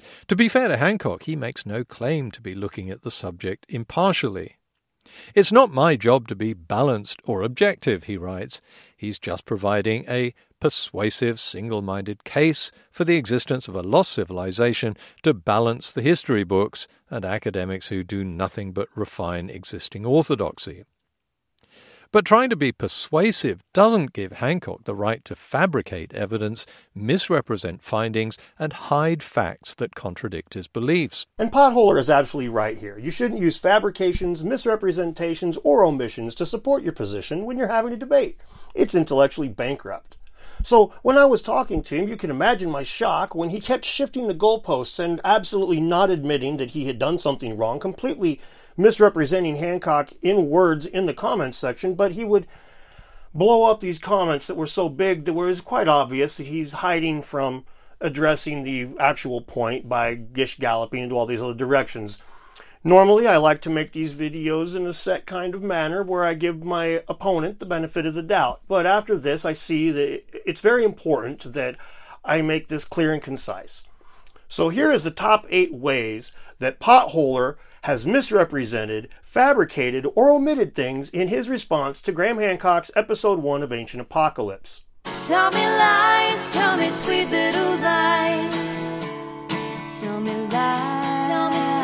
To be fair to Hancock, he makes no claim to be looking at the subject impartially. "It's not my job to be balanced or objective," he writes. He's just providing a persuasive, single-minded case for the existence of a lost civilization to balance the history books and academics who do nothing but refine existing orthodoxy. But trying to be persuasive doesn't give Hancock the right to fabricate evidence, misrepresent findings, and hide facts that contradict his beliefs. And Potholer is absolutely right here. You shouldn't use fabrications, misrepresentations, or omissions to support your position when you're having a debate. It's intellectually bankrupt. So when I was talking to him, you can imagine my shock when he kept shifting the goalposts and absolutely not admitting that he had done something wrong, completely misrepresenting Hancock in words in the comments section, but he would blow up these comments that were so big that it was quite obvious that he's hiding from addressing the actual point by gish-galloping into all these other directions. Normally, I like to make these videos in a set kind of manner where I give my opponent the benefit of the doubt. But after this, I see that it's very important that I make this clear and concise. So here is the top 8 ways that Potholer has misrepresented, fabricated, or omitted things in his response to Graham Hancock's Episode 1 of Ancient Apocalypse. Tell me lies, tell me sweet little lies. Tell me lies, tell me lies.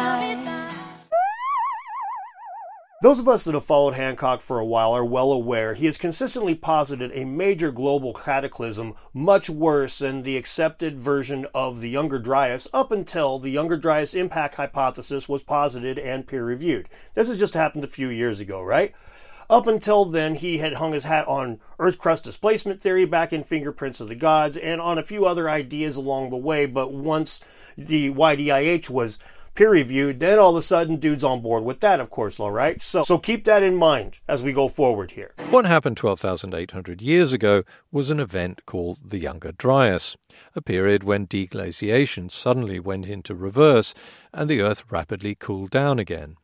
Those of us that have followed Hancock for a while are well aware he has consistently posited a major global cataclysm much worse than the accepted version of the Younger Dryas up until the Younger Dryas impact hypothesis was posited and peer-reviewed. This has just happened a few years ago, right? Up until then, he had hung his hat on Earth crust displacement theory back in Fingerprints of the Gods and on a few other ideas along the way, but once the YDIH was peer-reviewed, then all of a sudden dude's on board with that, of course, all right? So keep that in mind as we go forward here. What happened 12,800 years ago was an event called the Younger Dryas, a period when deglaciation suddenly went into reverse and the Earth rapidly cooled down again.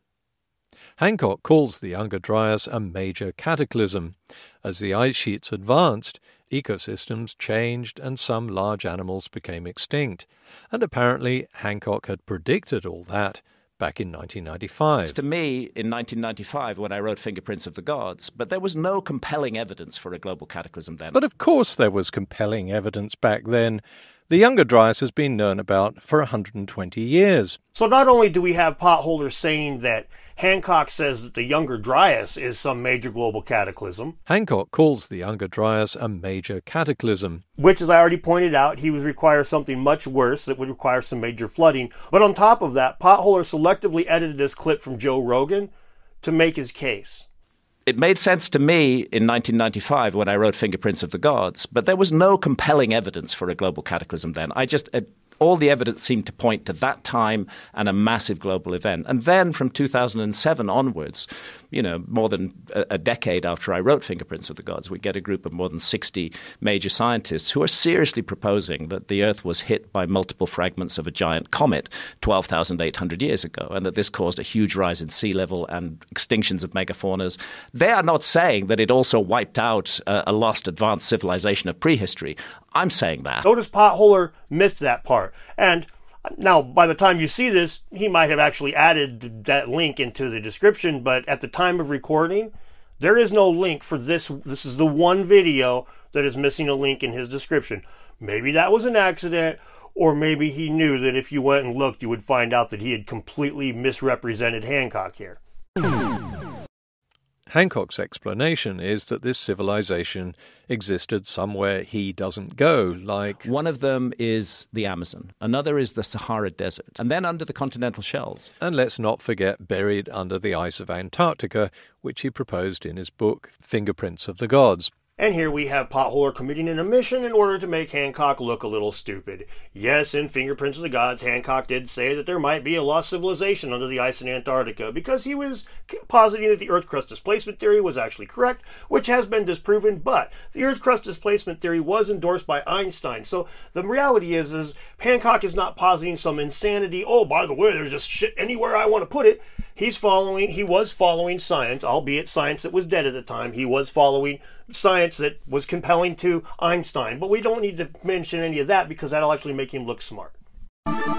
Hancock calls the Younger Dryas a major cataclysm. As the ice sheets advanced, ecosystems changed and some large animals became extinct. And apparently Hancock had predicted all that back in 1995. To me, in 1995, when I wrote Fingerprints of the Gods, but there was no compelling evidence for a global cataclysm then. But of course there was compelling evidence back then. The Younger Dryas has been known about for 120 years. So not only do we have Potholer saying that Hancock says that the Younger Dryas is some major global cataclysm. Hancock calls the Younger Dryas a major cataclysm. Which, as I already pointed out, he would require something much worse that would require some major flooding. But on top of that, Potholer selectively edited this clip from Joe Rogan to make his case. It made sense to me in 1995 when I wrote Fingerprints of the Gods, but there was no compelling evidence for a global cataclysm then. All the evidence seemed to point to that time and a massive global event. And then from 2007 onwards, more than a decade after I wrote Fingerprints of the Gods, we get a group of more than 60 major scientists who are seriously proposing that the Earth was hit by multiple fragments of a giant comet 12,800 years ago, and that this caused a huge rise in sea level and extinctions of megafaunas. They are not saying that it also wiped out a lost advanced civilization of prehistory. I'm saying that. Notice Potholer missed that part. And now, by the time you see this, he might have actually added that link into the description, but at the time of recording, there is no link for this. This is the one video that is missing a link in his description. Maybe that was an accident, or maybe he knew that if you went and looked, you would find out that he had completely misrepresented Hancock here. Hancock's explanation is that this civilization existed somewhere he doesn't go, like... One of them is the Amazon, another is the Sahara Desert, and then under the continental shelves. And let's not forget buried under the ice of Antarctica, which he proposed in his book, Fingerprints of the Gods. And here we have Potholer committing an omission in order to make Hancock look a little stupid. Yes, in Fingerprints of the Gods, Hancock did say that there might be a lost civilization under the ice in Antarctica because he was positing that the Earth crust displacement theory was actually correct, which has been disproven, but the Earth crust displacement theory was endorsed by Einstein. So the reality is Hancock is not positing some insanity, oh, by the way, there's just shit anywhere I want to put it. He was following science, albeit science that was dead at the time. He was following science that was compelling to Einstein. But we don't need to mention any of that because that'll actually make him look smart.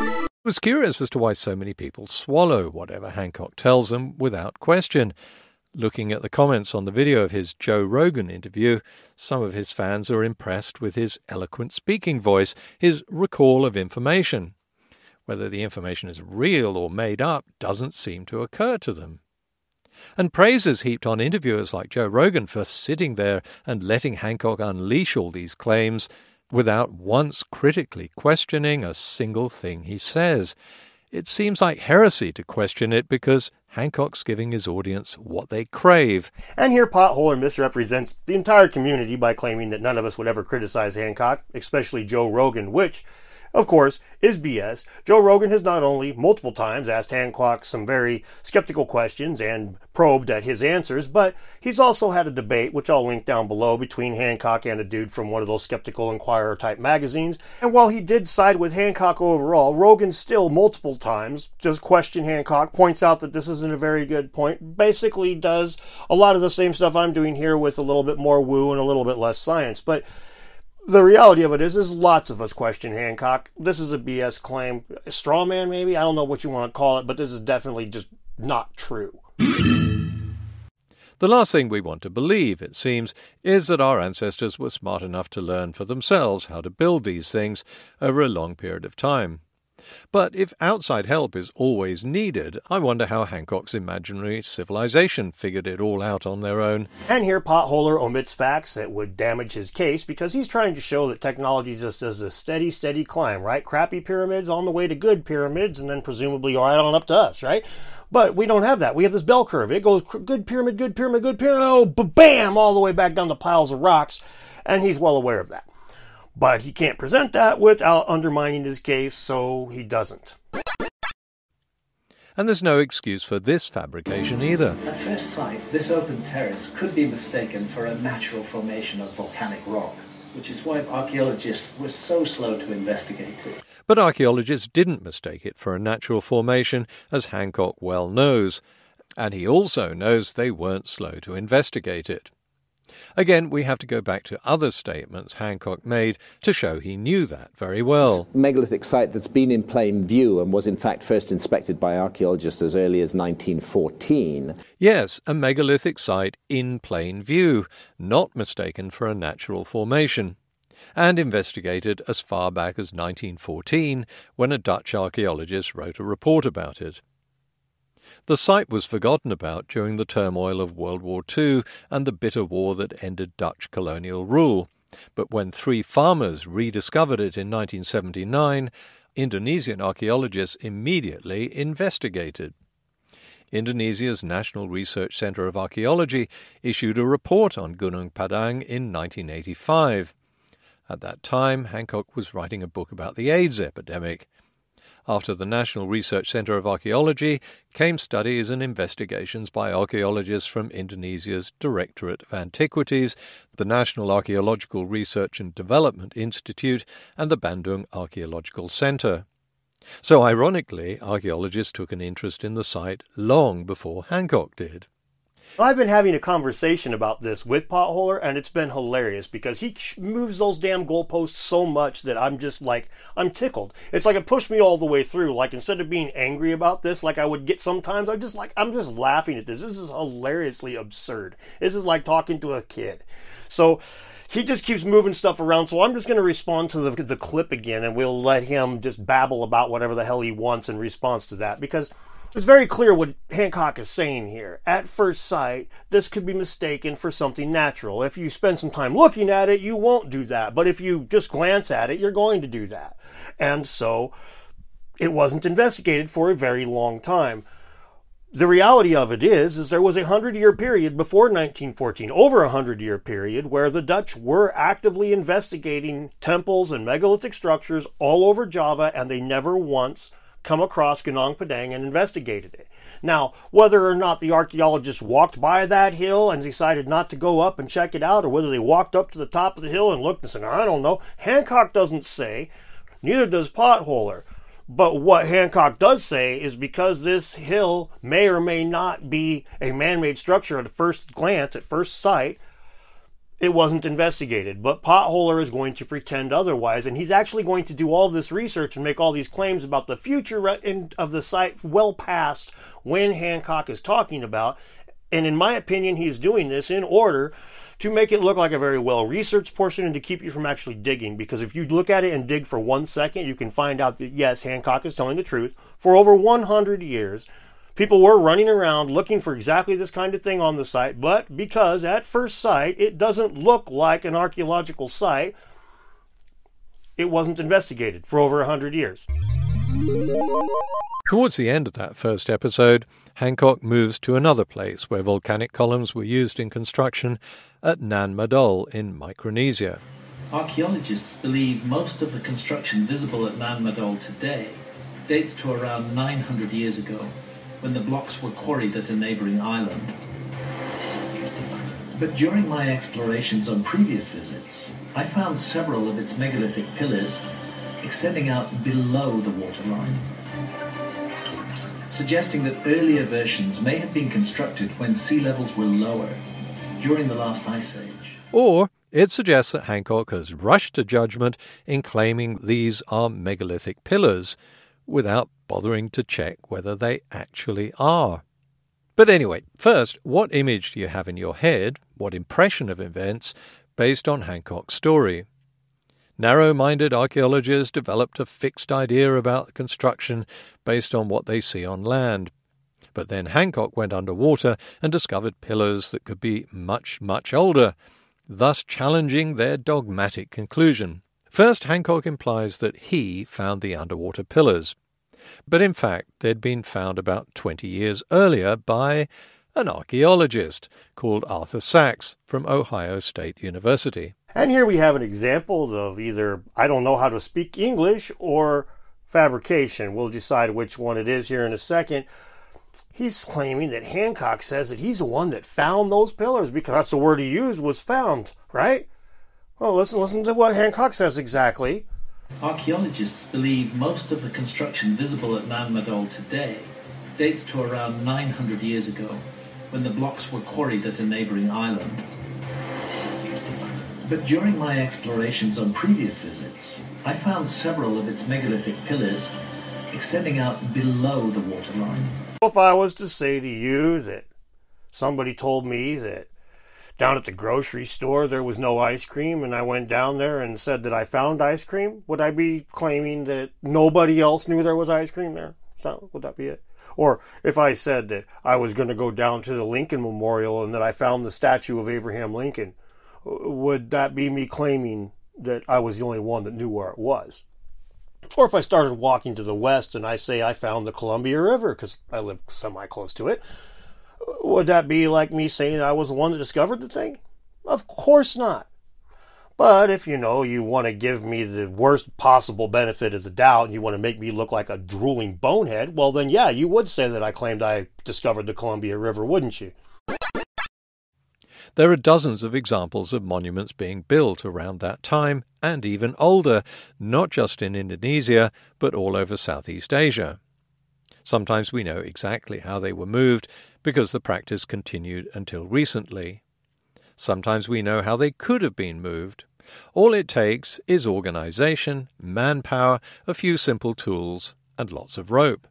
was curious as to why so many people swallow whatever Hancock tells them without question. Looking at the comments on the video of his Joe Rogan interview, some of his fans are impressed with his eloquent speaking voice, his recall of information. Whether the information is real or made up doesn't seem to occur to them. And praise is heaped on interviewers like Joe Rogan for sitting there and letting Hancock unleash all these claims without once critically questioning a single thing he says. It seems like heresy to question it because Hancock's giving his audience what they crave. And here Potholer misrepresents the entire community by claiming that none of us would ever criticize Hancock, especially Joe Rogan, which, of course, is BS. Joe Rogan has not only multiple times asked Hancock some very skeptical questions and probed at his answers, but he's also had a debate, which I'll link down below, between Hancock and a dude from one of those Skeptical Inquirer type magazines. And while he did side with Hancock overall, Rogan still multiple times just questioned Hancock, points out that this isn't a very good point, basically does a lot of the same stuff I'm doing here with a little bit more woo and a little bit less science. But the reality of it is lots of us question Hancock. This is a BS claim. A straw man, maybe? I don't know what you want to call it, but this is definitely just not true. The last thing we want to believe, it seems, is that our ancestors were smart enough to learn for themselves how to build these things over a long period of time. But if outside help is always needed, I wonder how Hancock's imaginary civilization figured it all out on their own. And here Potholer omits facts that would damage his case because he's trying to show that technology just does a steady, steady climb, right? Crappy pyramids on the way to good pyramids and then presumably right on up to us, right? But we don't have that. We have this bell curve. It goes good pyramid, good pyramid, good pyramid, oh, bam, all the way back down to piles of rocks. And he's well aware of that. But he can't present that without undermining his case, so he doesn't. And there's no excuse for this fabrication either. At first sight, this open terrace could be mistaken for a natural formation of volcanic rock, which is why archaeologists were so slow to investigate it. But archaeologists didn't mistake it for a natural formation, as Hancock well knows. And he also knows they weren't slow to investigate it. Again, we have to go back to other statements Hancock made to show he knew that very well. It's a megalithic site that's been in plain view and was in fact first inspected by archaeologists as early as 1914. Yes, a megalithic site in plain view, not mistaken for a natural formation, and investigated as far back as 1914 when a Dutch archaeologist wrote a report about it. The site was forgotten about during the turmoil of World War II and the bitter war that ended Dutch colonial rule. But when 3 farmers rediscovered it in 1979, Indonesian archaeologists immediately investigated. Indonesia's National Research Center of Archaeology issued a report on Gunung Padang in 1985. At that time, Hancock was writing a book about the AIDS epidemic. After the National Research Center of Archaeology came studies and investigations by archaeologists from Indonesia's Directorate of Antiquities, the National Archaeological Research and Development Institute, and the Bandung Archaeological Center. So ironically, archaeologists took an interest in the site long before Hancock did. I've been having a conversation about this with Potholer, and it's been hilarious because he moves those damn goalposts so much that I'm just like, I'm tickled. It's like it pushed me all the way through. Like, instead of being angry about this, like I would get sometimes, I'm just laughing at this. This is hilariously absurd. This is like talking to a kid. So he just keeps moving stuff around, so I'm just going to respond to the clip again, and we'll let him just babble about whatever the hell he wants in response to that, because it's very clear what Hancock is saying here. At first sight, this could be mistaken for something natural. If you spend some time looking at it, you won't do that. But if you just glance at it, you're going to do that. And so it wasn't investigated for a very long time. The reality of it is there was a 100-year period before 1914, over a 100-year period, where the Dutch were actively investigating temples and megalithic structures all over Java, and they never once come across Gunung Padang and investigated it. Now, whether or not the archaeologists walked by that hill and decided not to go up and check it out, or whether they walked up to the top of the hill and looked and said, I don't know, Hancock doesn't say, neither does Potholer. But what Hancock does say is because this hill may or may not be a man-made structure at first glance, at first sight, it wasn't investigated. But Potholer is going to pretend otherwise, and he's actually going to do all this research and make all these claims about the future of the site well past when Hancock is talking about. And in my opinion, he's doing this in order to make it look like a very well-researched portion and to keep you from actually digging. Because if you look at it and dig for 1 second, you can find out that, yes, Hancock is telling the truth. For over 100 years, people were running around looking for exactly this kind of thing on the site, but because at first sight it doesn't look like an archaeological site, it wasn't investigated for over 100 years. Towards the end of that first episode, Hancock moves to another place where volcanic columns were used in construction at Nan Madol in Micronesia. Archaeologists believe most of the construction visible at Nan Madol today dates to around 900 years ago, when the blocks were quarried at a neighbouring island. But during my explorations on previous visits, I found several of its megalithic pillars extending out below the waterline, suggesting that earlier versions may have been constructed when sea levels were lower during the last ice age. Or it suggests that Hancock has rushed to judgment in claiming these are megalithic pillars without bothering to check whether they actually are. But anyway, first, what image do you have in your head, what impression of events, based on Hancock's story? Narrow-minded archaeologists developed a fixed idea about construction based on what they see on land. But then Hancock went underwater and discovered pillars that could be much, much older, thus challenging their dogmatic conclusion. First, Hancock implies that he found the underwater pillars. But in fact, they'd been found about 20 years earlier by an archaeologist called Arthur Sachs from Ohio State University. And here we have an example of either I don't know how to speak English or fabrication. We'll decide which one it is here in a second. He's claiming that Hancock says that he's the one that found those pillars, because that's the word he used, was found, right? Well, listen to what Hancock says exactly. Archaeologists believe most of the construction visible at Nan Madol today dates to around 900 years ago, when the blocks were quarried at a neighbouring island. But during my explorations on previous visits, I found several of its megalithic pillars extending out below the waterline. If I was to say to you that somebody told me that down at the grocery store there was no ice cream, and I went down there and said that I found ice cream, would I be claiming that nobody else knew there was ice cream there? So, would that be it? Or if I said that I was going to go down to the Lincoln Memorial and that I found the statue of Abraham Lincoln, would that be me claiming that I was the only one that knew where it was? Or if I started walking to the west and I say I found the Columbia River because I live semi-close to it, would that be like me saying I was the one that discovered the thing? Of course not. But if you want to give me the worst possible benefit of the doubt and you want to make me look like a drooling bonehead, well then yeah, you would say that I claimed I discovered the Columbia River, wouldn't you? There are dozens of examples of monuments being built around that time, and even older, not just in Indonesia, but all over Southeast Asia. Sometimes we know exactly how they were moved, because the practice continued until recently. Sometimes we know how they could have been moved. All it takes is organization, manpower, a few simple tools, and lots of rope.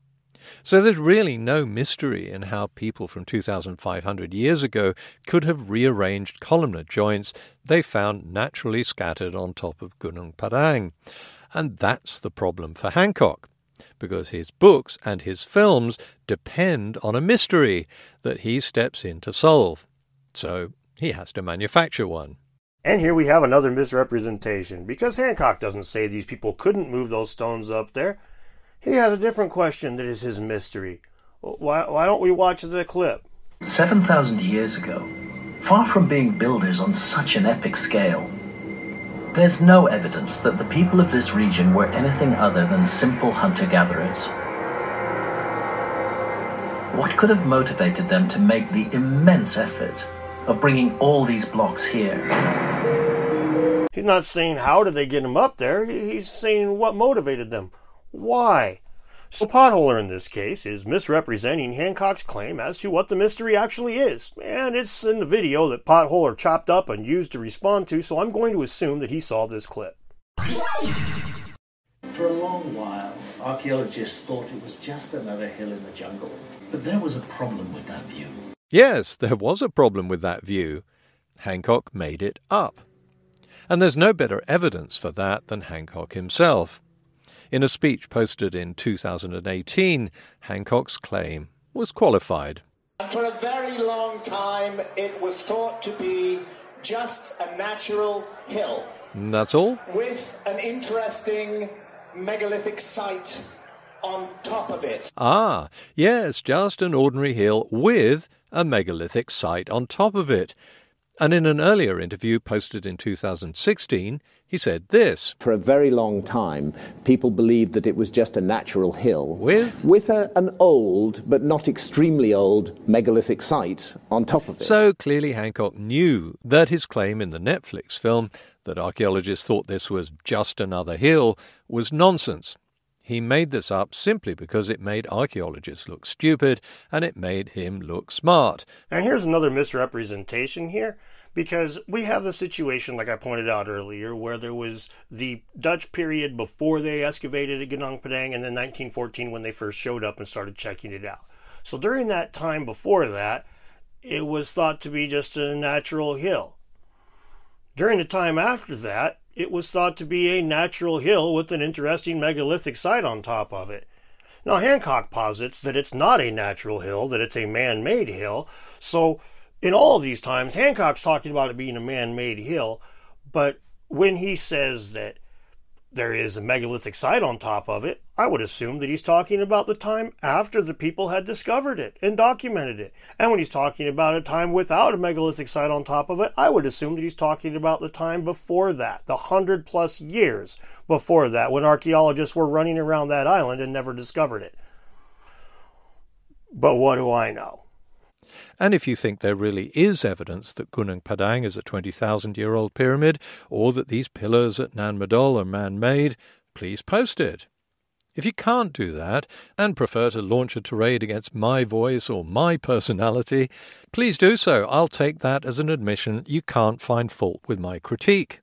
So there's really no mystery in how people from 2,500 years ago could have rearranged columnar joints they found naturally scattered on top of Gunung Padang. And that's the problem for Hancock, because his books and his films depend on a mystery that he steps in to solve. So he has to manufacture one. And here we have another misrepresentation, because Hancock doesn't say these people couldn't move those stones up there. He has a different question that is his mystery. Why don't we watch the clip? 7,000 years ago, far from being builders on such an epic scale, there's no evidence that the people of this region were anything other than simple hunter-gatherers. What could have motivated them to make the immense effort of bringing all these blocks here? He's not saying how did they get them up there. He's saying what motivated them. Why? So Potholer in this case is misrepresenting Hancock's claim as to what the mystery actually is. And it's in the video that Potholer chopped up and used to respond to, so I'm going to assume that he saw this clip. For a long while, archaeologists thought it was just another hill in the jungle. But there was a problem with that view. Yes, there was a problem with that view. Hancock made it up. And there's no better evidence for that than Hancock himself. In a speech posted in 2018, Hancock's claim was qualified. For a very long time, it was thought to be just a natural hill. That's all? With an interesting megalithic site on top of it. Ah, yes, just an ordinary hill with a megalithic site on top of it. And in an earlier interview posted in 2016, he said this. For a very long time, people believed that it was just a natural hill with an old, but not extremely old, megalithic site on top of it. So clearly Hancock knew that his claim in the Netflix film that archaeologists thought this was just another hill was nonsense. He made this up simply because it made archaeologists look stupid and it made him look smart. And here's another misrepresentation here, because we have the situation, like I pointed out earlier, where there was the Dutch period before they excavated at Gunung Padang, and then 1914 when they first showed up and started checking it out. So during that time before that, it was thought to be just a natural hill. During the time after that, it was thought to be a natural hill with an interesting megalithic site on top of it. Now, Hancock posits that it's not a natural hill, that it's a man-made hill. So, in all of these times, Hancock's talking about it being a man-made hill, but when he says that there is a megalithic site on top of it, I would assume that he's talking about the time after the people had discovered it and documented it. And when he's talking about a time without a megalithic site on top of it, I would assume that he's talking about the time before that, the 100+ years before that, when archaeologists were running around that island and never discovered it. But what do I know? And if you think there really is evidence that Gunung Padang is a 20,000-year-old pyramid, or that these pillars at Nan Madol are man-made, please post it. If you can't do that, and prefer to launch a tirade against my voice or my personality, please do so. I'll take that as an admission you can't find fault with my critique.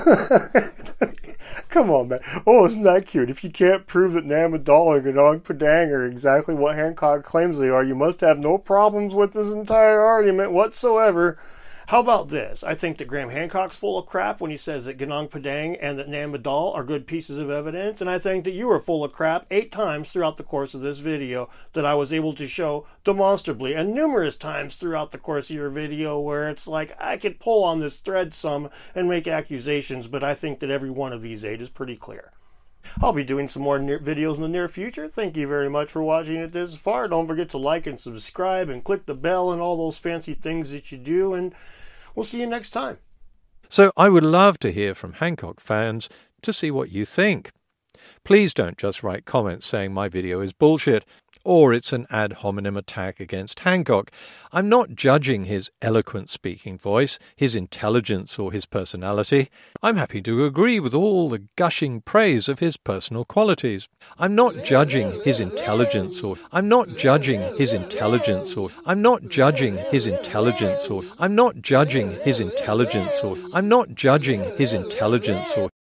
Come on, man. Oh, isn't that cute? If you can't prove that Nan Madol and Gunung Padang are exactly what Hancock claims they are, you must have no problems with this entire argument whatsoever. How about this? I think that Graham Hancock's full of crap when he says that Gunung Padang and that Nan Madol are good pieces of evidence, and I think that you are full of crap 8 times throughout the course of this video that I was able to show demonstrably, and numerous times throughout the course of your video where it's like I could pull on this thread some and make accusations, but I think that every one of these 8 is pretty clear. I'll be doing some more videos in the near future. Thank you very much for watching it this far. Don't forget to like and subscribe and click the bell and all those fancy things that you do, and we'll see you next time. So I would love to hear from Hancock fans to see what you think. Please don't just write comments saying my video is bullshit or it's an ad hominem attack against Hancock. I'm not judging his eloquent speaking voice, his intelligence or his personality. I'm happy to agree with all the gushing praise of his personal qualities. I'm not judging his intelligence or I'm not judging his intelligence or I'm not judging his intelligence or I'm not judging his intelligence or I'm not judging his intelligence or